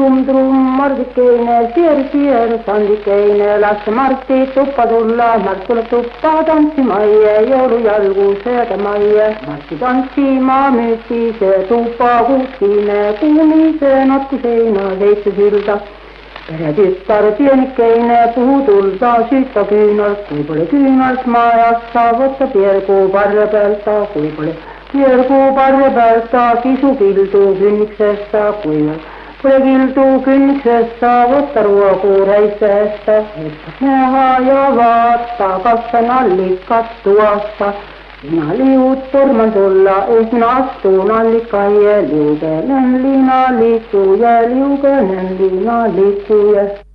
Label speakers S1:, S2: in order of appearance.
S1: trum, Mardikeine, sier, Sandikeine, las Martti tuppa tulla, Mart tuleb tuppa tantsimajja, jõulujalgu sööda majja. Martti tantsima müüti see tuppa kuskine, kuumise natku seina seitse silda. Peretütar pienikeine puhutulda süüta küünalt, kui pole küünalt majas, sa võtta piergu parre pealt, kui pole piergu parre pealt, kisu kildu künniksest, kui pole kildu künniksest, võtta ruokureisest, et näha ja vaata, kas on allikat tuasta. Minä liut turman tulla, minä astun allikaie, liukenen liina liikkuja, liukenen liina liikkuja.